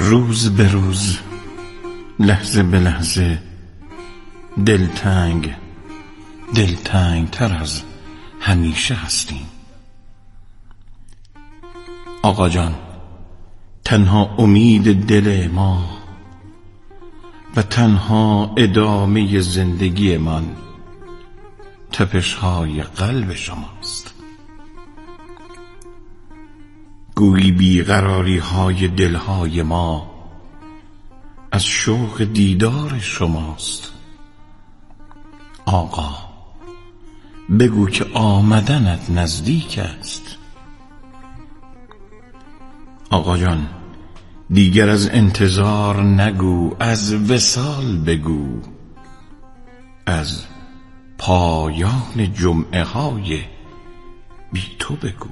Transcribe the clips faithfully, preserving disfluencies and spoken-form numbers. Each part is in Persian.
روز به روز، لحظه به لحظه، دلتنگ دلتنگ تر از همیشه هستیم. آقا جان، تنها امید دل ما و تنها ادامه زندگی من تپش‌های قلب شماست. گویی بیقراری های دلهای ما از شوق دیدار شماست. آقا، بگو که آمدنت نزدیک است. آقا جان، دیگر از انتظار نگو، از وصال بگو، از پایان جمعه های بی تو بگو.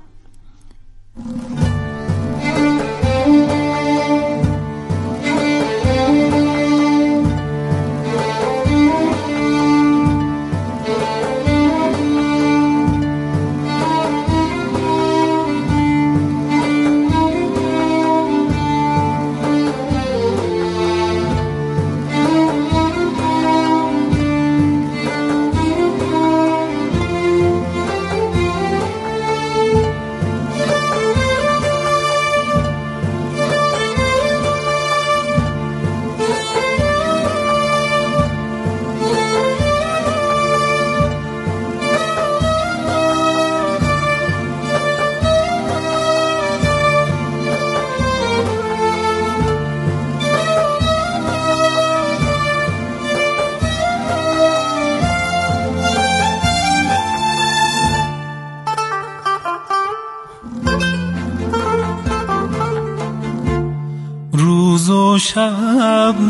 روز و شب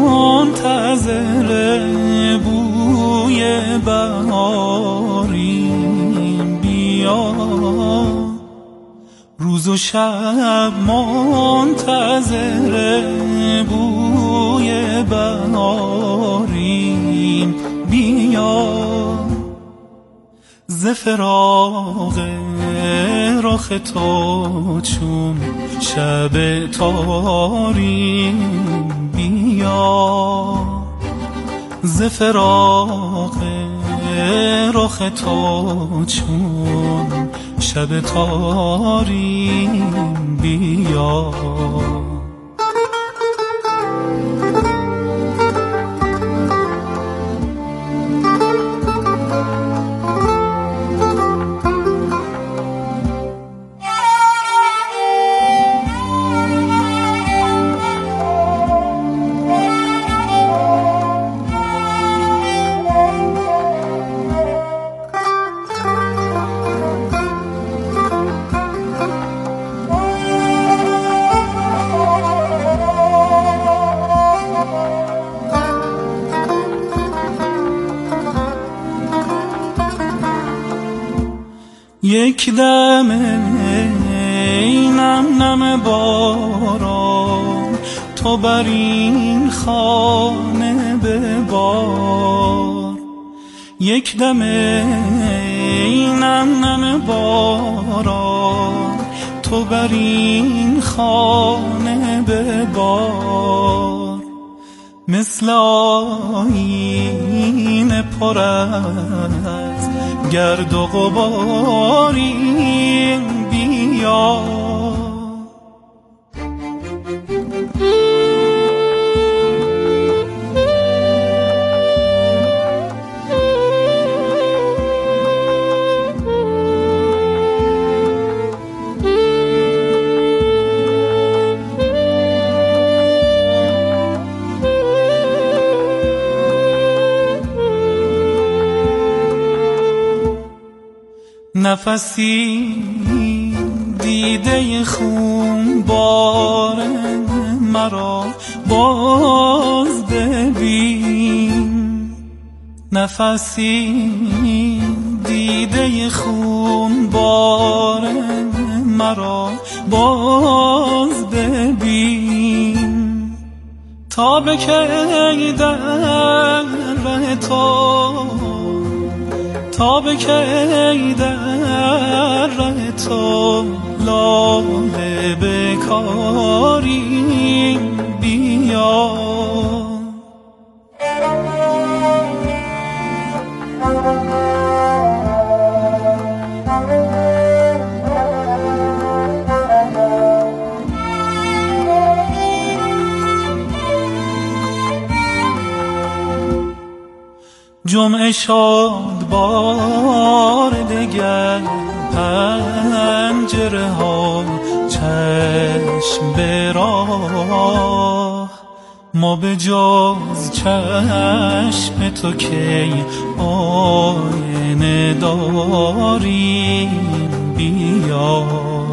منتظر بوی بهاریم، بیا. روز و شب منتظر بوی بهاریم، بیا. ز فراق رخ تو چون شب تاریم، بیا. ز فراق رخ تو چون شب تاریم، بیا. یک دم ای نم نم باران، تو بر این خانه ببار. یک دم ای نم نم باران، تو بر این خانه ببار. مثل آیینه پر از گرد و غباریم، بیا. نفسی دیده خون بار مرا باز ببین. نفسی دیده خون بار مرا باز ببین. تا به کی در ره تو، تا به کی در ره تو لاله بکاری، جمعه شد بار دگر، پنجره ها چشم به راه، ما به جز چشم تو کی آینه داریم، بیا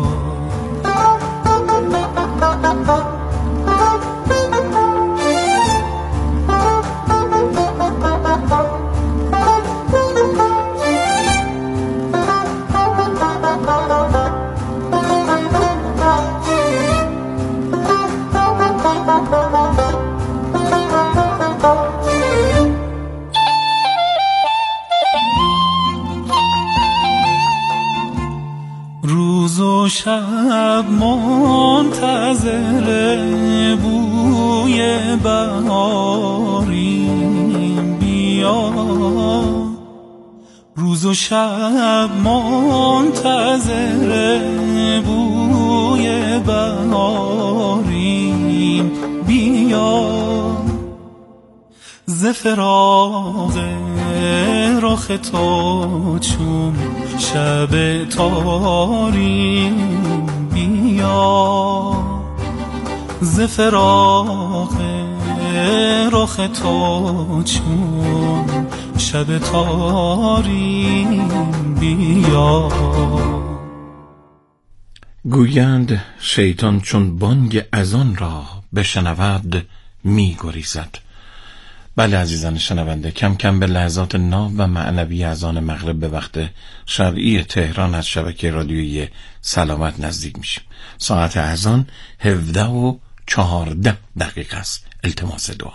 روز و شب منتظر بوی بهاریم، بیا روز و شب منتظر بوی بهاریم، بیا ز فراق رخ تو چون شب تاریم، بیا ز فراق رخ تو چون شب تاریم، بیا. گویند شیطان چون بانگ اذان را بشنود می گریزد. بله عزیزان شنونده، کم کم به لحظات ناب و معنوی اذان مغرب به وقت شرعی تهران از شبکه رادیویی سلامت نزدیک میشیم. ساعت اذان هفده و چهارده دقیقه است. التماس دعا.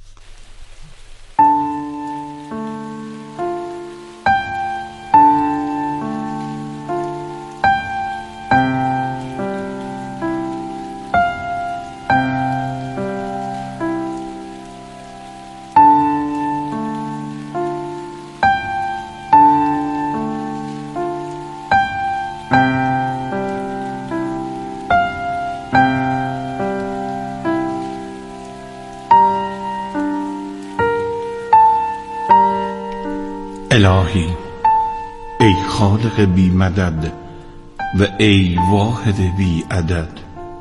الهی ای خالق بی مدد و ای واحد بی عدد،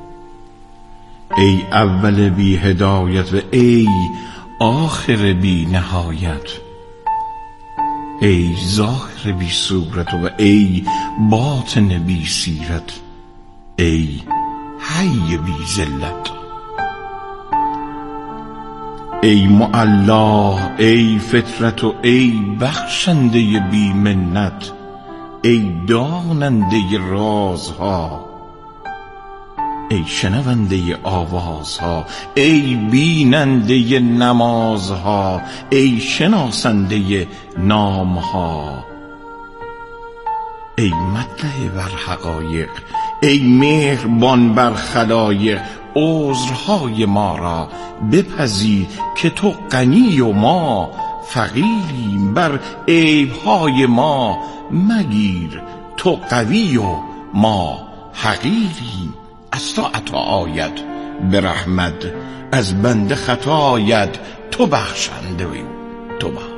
ای اول بی هدایت و ای آخر بی نهایت، ای ظاهر بی صورت و ای باطن بی سیرت، ای حی بی ذلت، ای معلا ای فطرت و ای بخشنده بی منت، ای داننده رازها، ای شنونده آوازها، ای بیننده نمازها، ای شناسنده نامها، ای مطلع بر حقایق، ای مهربان بر خلایق، عذرهای ما را بپذیر که تو غنی و ما فقیریم، بر عیبهای ما مگیر تو قوی و ما حقیریم، از تو عطا آید به رحمت، از بنده خطا آید تو بخشنده و تو بخش.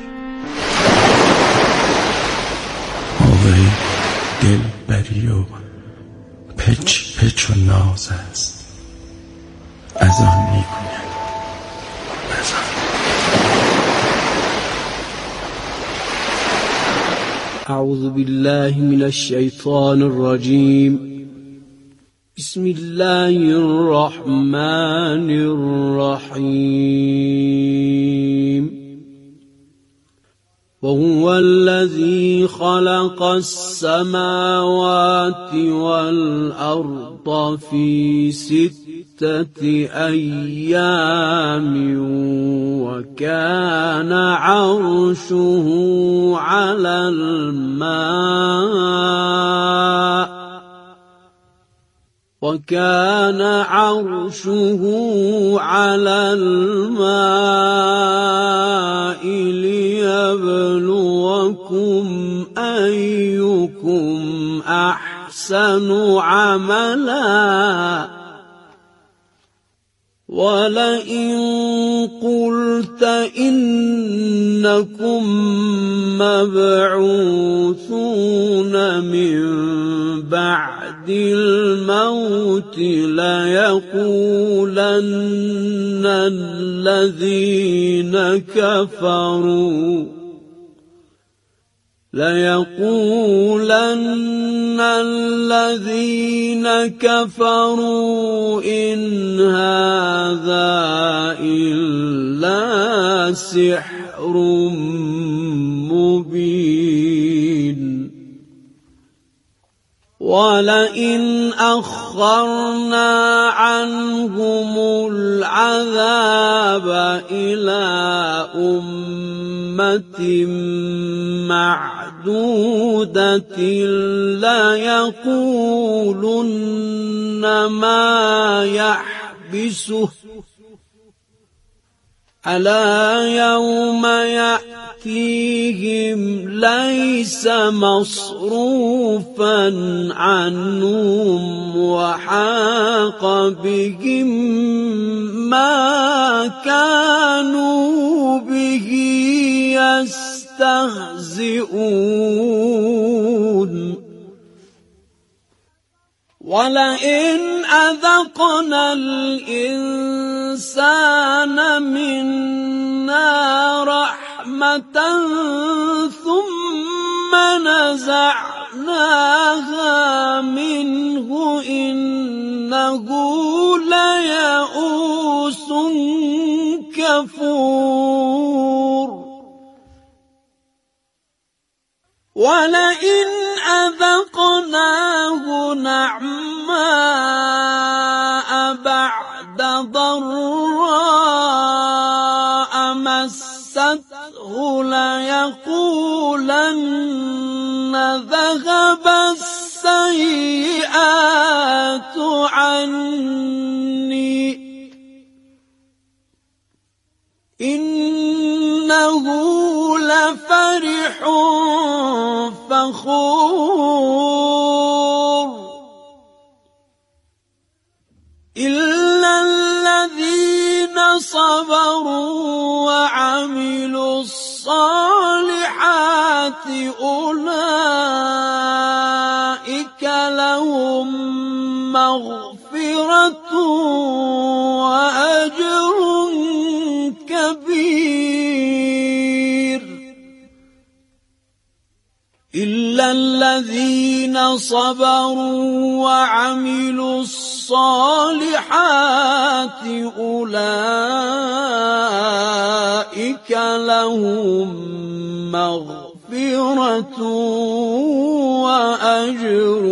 آوری دل بری و پچ پچ و ناز است، از آن می گوید از آن. اعوذ بالله من الشیطان الرجیم. بسم الله الرحمن الرحیم. وهو الذي خلق السماوات والأرض في ستة أيام وكان عرشه على الماء وكان عرشه على الماء ليبلوكم أيكم أحسن عملا ولئن قلت إنكم مبعوثون من بعد الموت ليقولن الذين كفروا ليقولن الذين كفروا إن هذا إلا سحر مبين ولئن أخرنا عنهم العذاب إلى أمة معدودة ليقولن ما يحبسه ألا يوم يأتيهم ليس مصروفا عنهم وحاق بهم ما كانوا به يستهزئون ولئن أذقنا الإنسان منا رحمة ثم نزعناها منه إنه ليئوس كفور ولئن أذقناه نعماء بعد ضراء مسته ليقولن ذهب السيئات عني إنه لفرح فخور إلا الذين صبروا وعملوا الصالحات أولئك لهم مغفرة وأجر كبير إلا الذين صبروا وعملوا الصالحات أولئك لهم مغفرة وأجر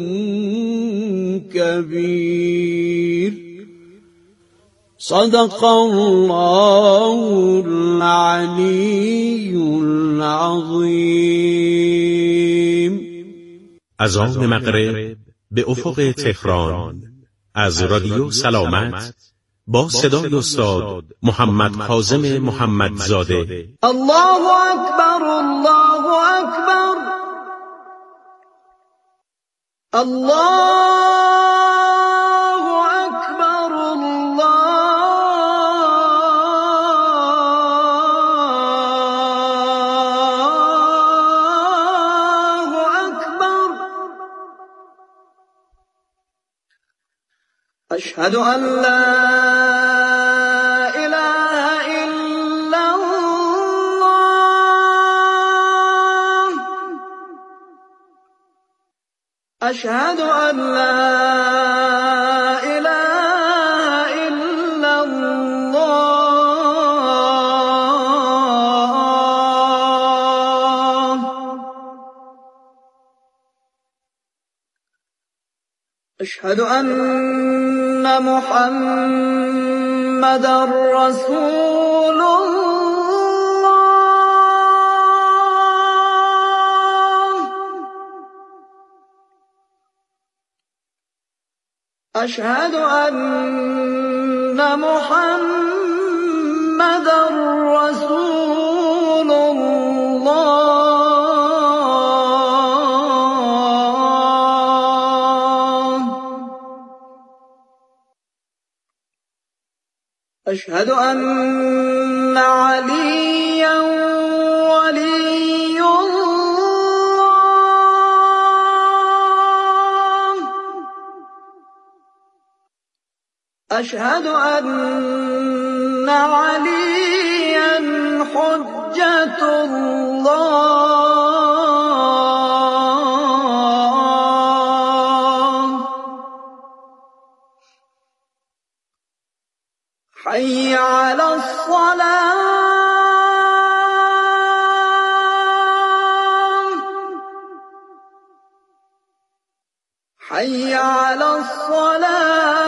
كبير صدق الله العلي العظيم. اذان مغرب به افق تهران از رادیو سلامت با صدای استاد محمد کاظم محمدزاده. الله اکبر الله اکبر الله أشهد أن لا إله إلا الله أشهد أن لا إله إلا الله أشهد أن محمد رسول الله أشهد أن محمد رسول الله أشهد أن عليا ولي الله. أشهد أن عليا حجة الله. حي على الصلاة. حي على الصلاة.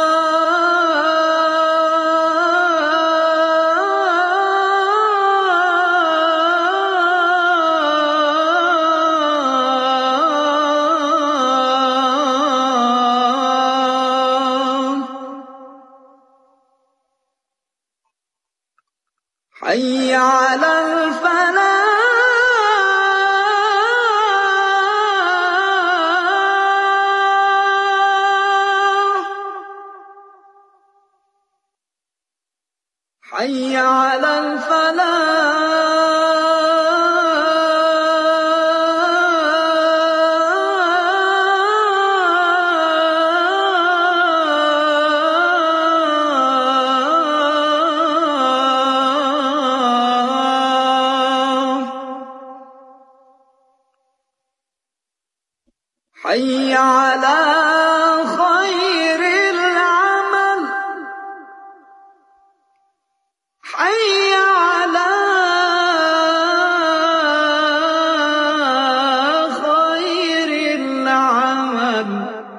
حي على الفلاح. حي على حي على خير العمل. حي على خير العمل.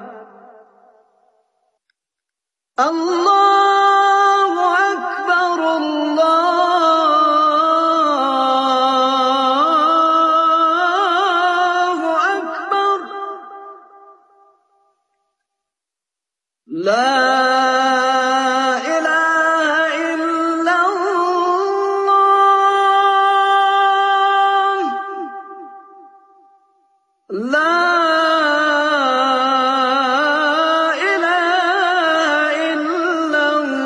الله أكبر الله أكبر. لا إله إلا الله. لا إله إلا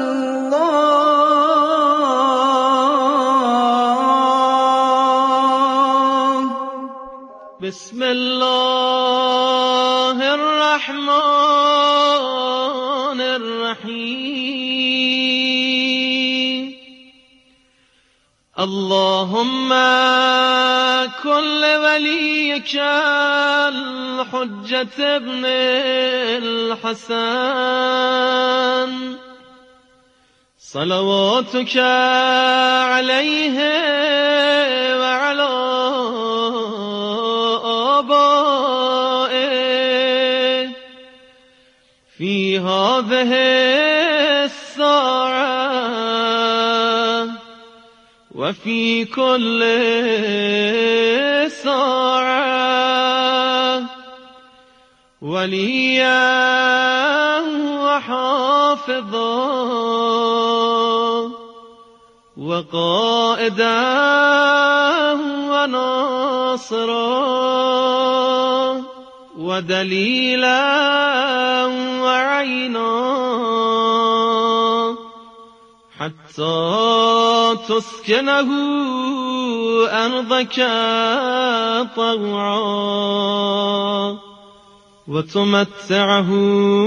الله. بسم الله الرحمن الرحيم. اللهم كن لوليك الحجة ابن الحسن صلواتك عليه وعلى آبائه في هذه الساعة وفي كل ساعة وليا وحافظا وقائدا وناصرا ودليلا وعينا حتى تسكنه أرضك طوعا وتمتعه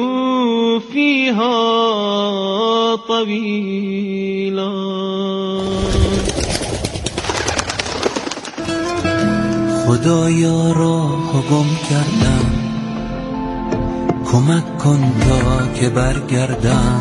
فيها طويلا. خدایا راه گم کردم، کمک کن تا که برگردم،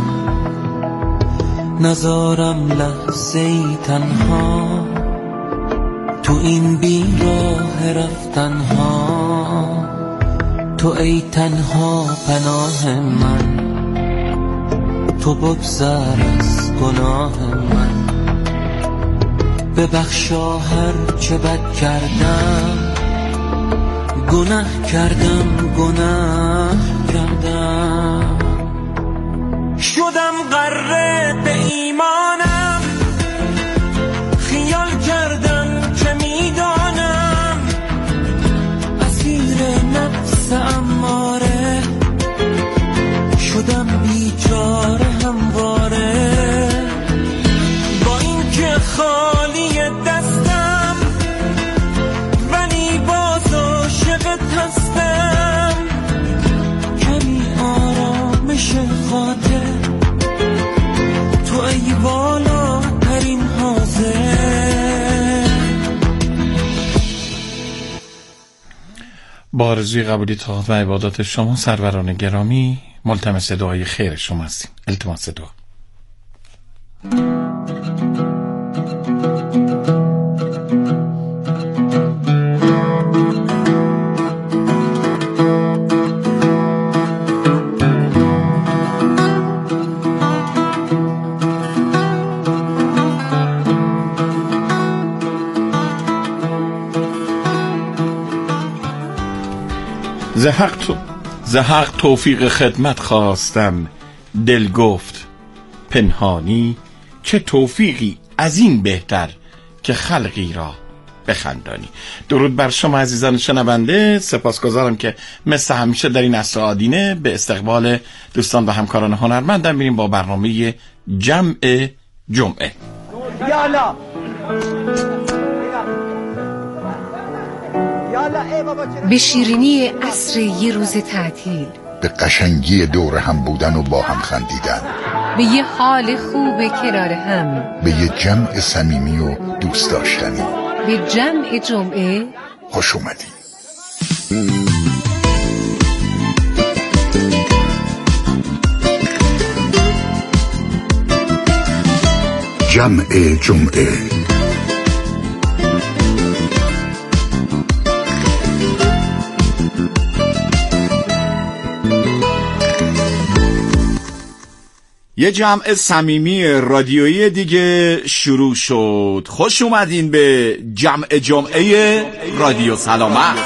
نذارم لحظه ای تنها تو این بی راه رفتنها. تو ای تنها پناه من، تو بگذر از گناه من. ببخشا هر چه بد کردم، گناه کردم گناه کردم. شدم غره به ایمانم، خیال کردم که میدانم اسیر نفس اماره. شدم بیچاره همواره، با آرزوی قبولی طاعات و عبادات شما سروران گرامی ملتمس دعای خیر شما هستیم. التماس دعا. زحق تو زحق توفیق خدمت خواستم، دل گفت پنهانی چه توفیقی از این بهتر که خلقی را بخندانی. درود بر شما عزیزان شنونده، سپاسگزارم که مثل همیشه در این عصر آدینه به استقبال دوستان و همکاران هنرمندم میریم با برنامه جمع جمعه. یالا به شیرینی عصر یه روز تعطیل، به قشنگی دور هم بودن و با هم خندیدن، به یه حال خوب کنار هم، به یه جمع صمیمی و دوست داشتنی، به جمع جمعه خوش اومدی. جمع جمعه. یه جمع صمیمی رادیویی دیگه شروع شد. خوش اومدین به جمع جمعه رادیو سلامت.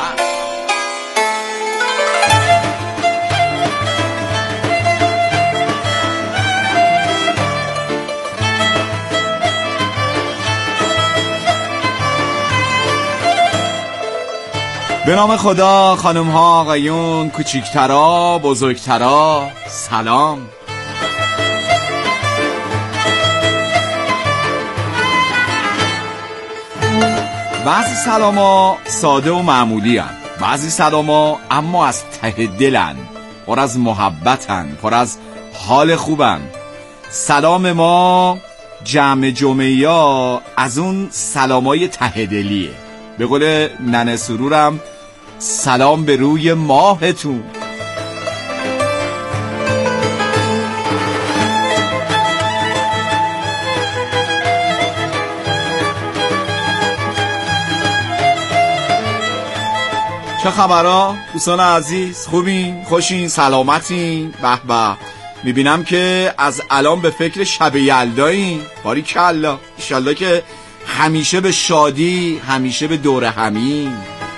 به نام خدا، خانم ها، آقایون، کوچیکترا، بزرگترا، سلام. بعضی سلاما ساده و معمولی هن، بعضی سلاما اما از ته دلن، پر از محبتن، پر از حال خوبن. سلام ما جمع جمعه ها از اون سلامای ته دلیه. به قول ننه سرورم، سلام به روی ماهتون. چه خبرها دوستان عزیز؟ خوبین؟ خوشین؟ سلامتین؟ به به. میبینم که از الان به فکر شب یلدایین. باریکالله. انشالله که همیشه به شادی، همیشه به دور همین.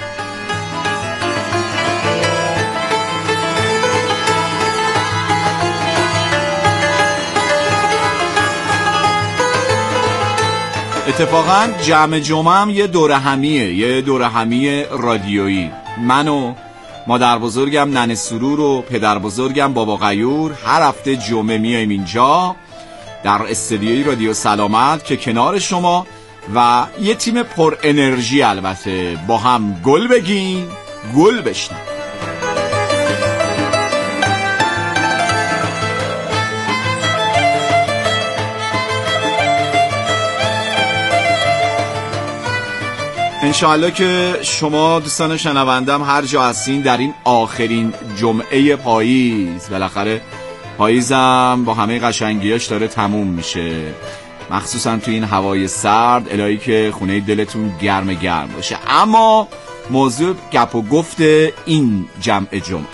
اتفاقا جمع جمعه هم یه دور همیه، یه دور همی رادیویی. من و مادر بزرگم ننه سرور و پدر بزرگم بابا غیور هر هفته جمعه میایم اینجا در استدیوی رادیو سلامت که کنار شما و یه تیم پر انرژی البته با هم گل بگیم، گل بشنیم. انشاءالله که شما دوستان شنوندم هر جا هستین در این آخرین جمعه پاییز، بالاخره پاییزم با همه قشنگیاش داره تموم میشه، مخصوصا تو این هوای سرد، الهی که خونه دلتون گرم گرم باشه. اما موضوع گپ و گفت این جمع جمعه،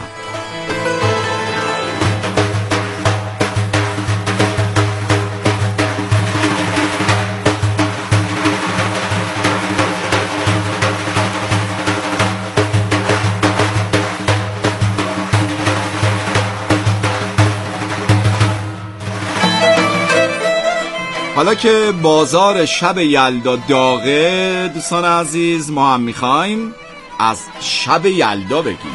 حالا که بازار شب یلدا داغه دوستان عزیز، ما هم میخوایم از شب یلدا بگیم.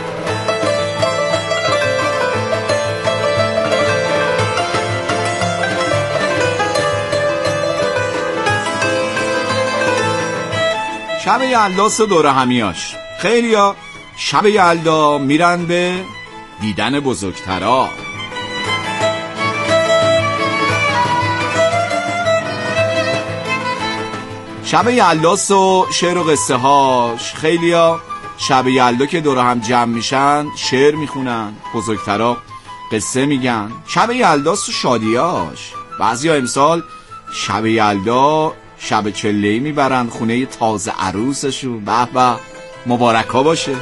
شب یلدا و دوره همیاش. خیلی ها شب یلدا میرن به دیدن بزرگترا. شب یلداست و شعر و قصه هاش. خیلی ها شب یلدا که دور هم جمع میشن شعر میخونن، بزرگترا قصه میگن. شب یلداست و شادیاش. بعضی ها امسال شب یلدا شب چله‌ای میبرن خونه تازه عروسشون. به به، مبارک ها باشه.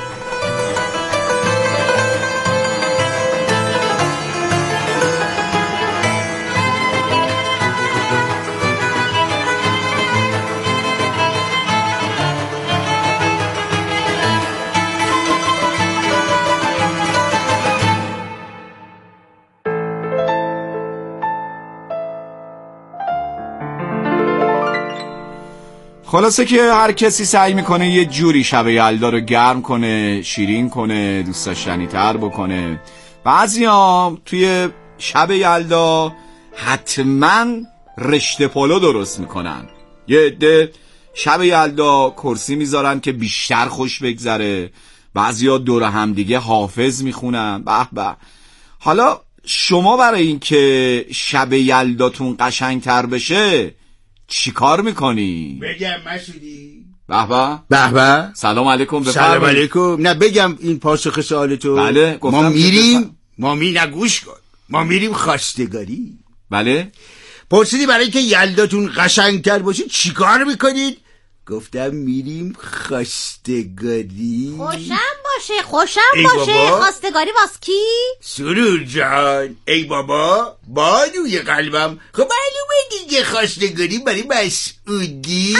خلاصه که هر کسی سعی میکنه یه جوری شب یلدا رو گرم کنه، شیرین کنه، دوست داشتنی تر بکنه. بعضیا توی شب یلدا حتما رشته پلو درست میکنن. یه عده شب یلدا کرسی میذارن که بیشتر خوش بگذره. بعضیا دور هم دیگه حافظ میخونن. به به. حالا شما برای این که شب یلداتون قشنگتر بشه چی کار میکنی؟ بگم مسعودی؟ به به به به. سلام علیکم. بفرمایید. سلام علیکم. نه بگم این پاسخ سوالتو. بله ما میریم ما می نگوش کن ما میریم خواستگاری. بله. پرسیدی برای که یلداتون قشنگتر باشه چی کار میکنید؟ گفتم میریم خواستگاری. خوشم باشه خوشم باشه. خواستگاری واس کی؟ سرور جان. ای بابا بانوی قلبم. خب معلومه دیگه خواستگاری برای مسعودی.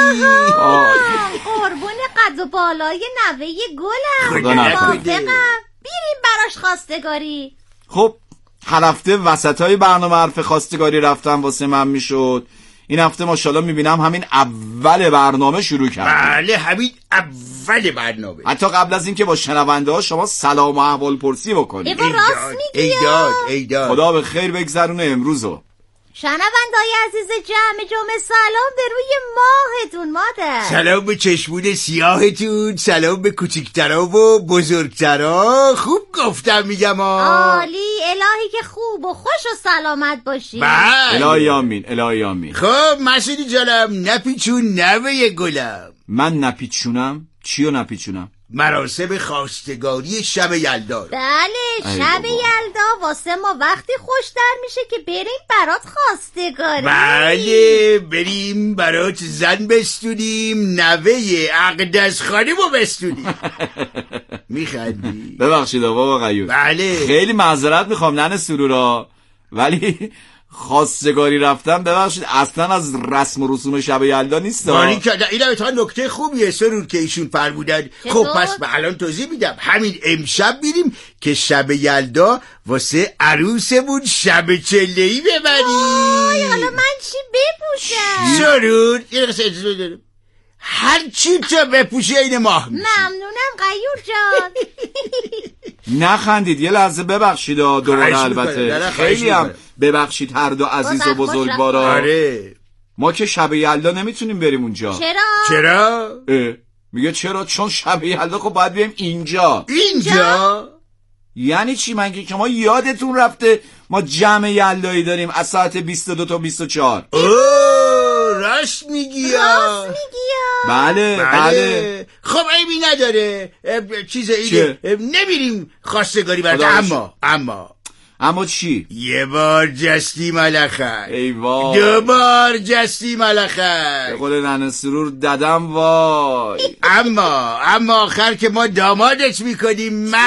قربون قد و بالای نوه گلم. خدا نکنه. بیریم براش خواستگاری. خب هر هفته وسطای برنامه حرف خواستگاری رفتم واسه من میشد. این هفته ماشاءالله میبینم همین اول برنامه شروع کردیم. بله همین اول برنامه. حتی قبل از اینکه با شنونده ها شما سلام و احوال پرسی بکنید. ایوا راست میگی. ایداد ایداد. خدا به خیر بگذرونه امروزو. شنوندای عزیز جمع جمعه سلام به روی ماهتون مادر. سلام به چشمون سیاهتون. سلام به کوچیکترا و بزرگترا. خوب گفتم میگم ها. عالی. الهی که خوب و خوش و سلامت باشی. بله. الهی آمین. الهی آمین. خب مسعودی جانم نپیچون نوه گلم. من نپیچونم؟ چیو نپیچونم؟ مراسم خواستگاری شب یلدا. بله شب یلدا واسه ما وقتی خوشتر میشه که بریم برات خواستگاری. بله بریم برات زن بستونیم، نوه اقدس خانمو بستونیم. میخندی؟ ببخشید بابا غیور. بله خیلی معذرت میخوام ننه سرورا، ولی خواستگاری رفتن ببخشید اصلا از رسم و رسوم شب یلدا نیست. ولی که اینم تا نکته خوبیه سرور که ایشون فرمودن. خب پس به الان توضیح میدم. همین امشب میریم که شب یلدا واسه عروسمون شب چله‌ای ببریم. وای حالا من چی بپوشم؟ سرور یه قصه اجازه بدارم. هر چی تو بپوشه این ماه میشه. ممنونم غیور جان. نخندید یه لحظه ببخشید دوباره. البته خیلی هم ببخشید هر دو عزیز و بزرگوارا. آره ما که شب یلدا نمیتونیم بریم اونجا. چرا؟ چرا؟ میگه چرا؟ چون شب یلدا خب باید بریم اینجا. اینجا؟ یعنی چی؟ مگه که ما یادتون رفته ما جمع یلدایی داریم از ساعت بیست و دو تا بیست و چهار. راست میگی. راست میگی. بله بله. خب عیبی نداره. چیز اینه نمیریم خواستگاری برد. اما اما اما چی؟ یه بار جستی ملخت. ای وای. دو بار جستی ملخت. به قول ننه سرور ددم وای. اما اما آخر که ما دامادت میکنیم.